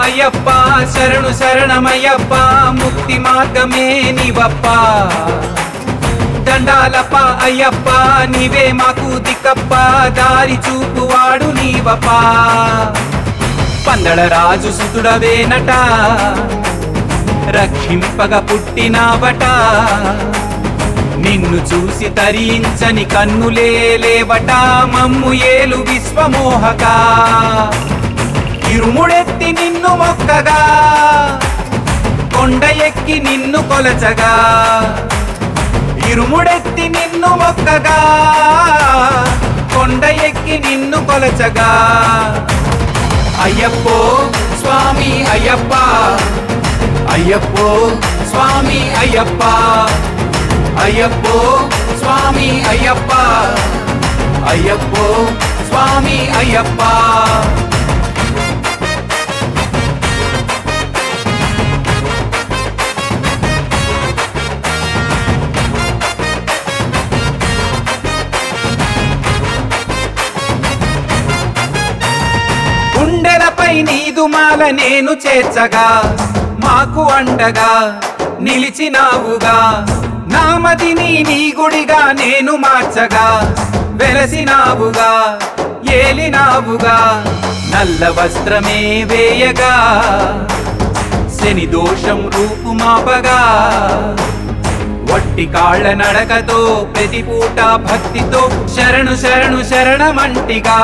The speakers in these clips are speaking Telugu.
అయ్యప్ప శరణు శరణమయ్యప్ప ముక్తి మార్గమే నీవప్ప దండాలప్ప అయ్యప్ప నీవే మాకు దిక్కప్ప దారి చూపువాడు నీవప్ప పందళ రాజు సుతుడవేనట రక్షింపగ పుట్టినావట నిన్ను చూసి తరించని కన్నులే లేవట మమ్ము ఏలు విశ్వమోహక ఇరుముడెత్తి నిన్ను మొక్కగా కొండ ఎక్కి నిన్ను కొలచగా ఇరుముడెత్తి నిన్ను మొక్కగా కొండ ఎక్కి నిన్ను కొలచగా అయ్యప్పో స్వామి అయ్యప్ప అయ్యప్పో స్వామి అయ్యప్ప అయ్యప్పో స్వామి అయ్యప్ప అయ్యప్పో స్వామి అయ్యప్ప గుండెలపై నీదుమాల నేను చేర్చగా మాకు అండగా నిలిచినావుగా నామదిని నీ గుడిగా నేను మార్చగా వెలసినావుగా ఏలినావుగా నల్ల వస్త్రమే వేయగా శని దోషం రూపుమాపగా వట్టి కాళ్ళ నడకతో ప్రతిపూట భక్తితో శరణు శరణు శరణమంటిగా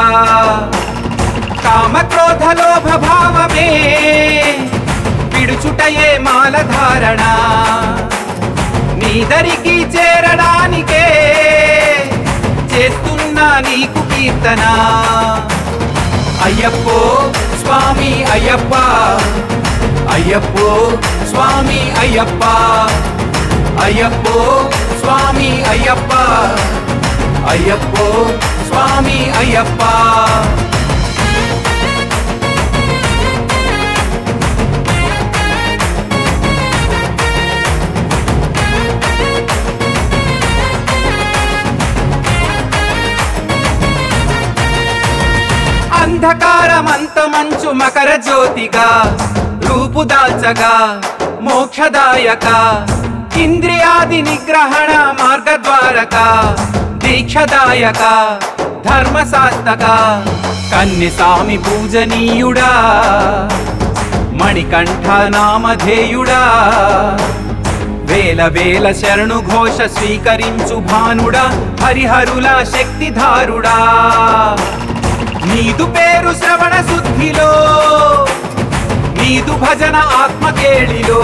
కామక్రోధ లోభ భావమే విడుచుటయే మాలధారణ నీదరికి చేరడానికే చేస్తున్నా నీకు కీర్తన అయ్యప్పో స్వామి అయ్యప్ప అయ్యప్పో స్వామి అయ్యప్ప అయ్యప్పో స్వామి అయ్యప్ప అయ్యప్పో స్వామి అయ్యప్ప అంధకారమంత మంచు మకర జ్యోతిగా రూపుదాల్చగా మోక్షదాయక ఇంద్రియాది నిగ్రహణ మార్గద్వారక దీక్షదాయక ధర్మశాస్త్రక కన్యసామి పూజనీయుడా మణికంఠ నామధేయుడా వేల వేల శరణు ఘోష స్వీకరించు భానుడా హరిహరుల శక్తిధారుడా నీదు పేరు శ్రవణ శుద్ధిలో నీదు భజన ఆత్మకేళిలో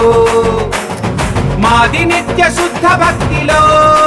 మాది నిత్య శుద్ధ భక్తిలో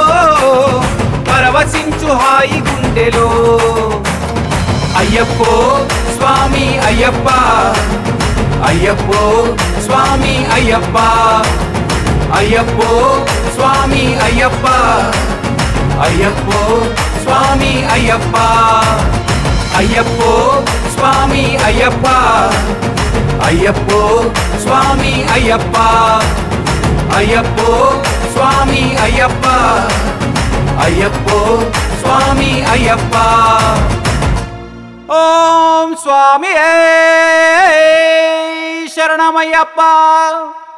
పరవశించు హాయి గుండెలో అయ్యప్పో స్వామి అయ్యప్ప అయ్యప్పో స్వామి అయ్యప్ప అయ్యప్పో స్వామి అయ్యప్ప అయ్యప్పో స్వామి అయ్యప్ప అయ్యప్పో స్వామి అయ్యప్ప అయ్యప్పో స్వామి అయ్యప్ప అయ్యప్పో స్వామి అయ్యప్ప అయ్యప్పో స్వామి అయ్యప్ప ఓం స్వామి శరణమయ్యప్ప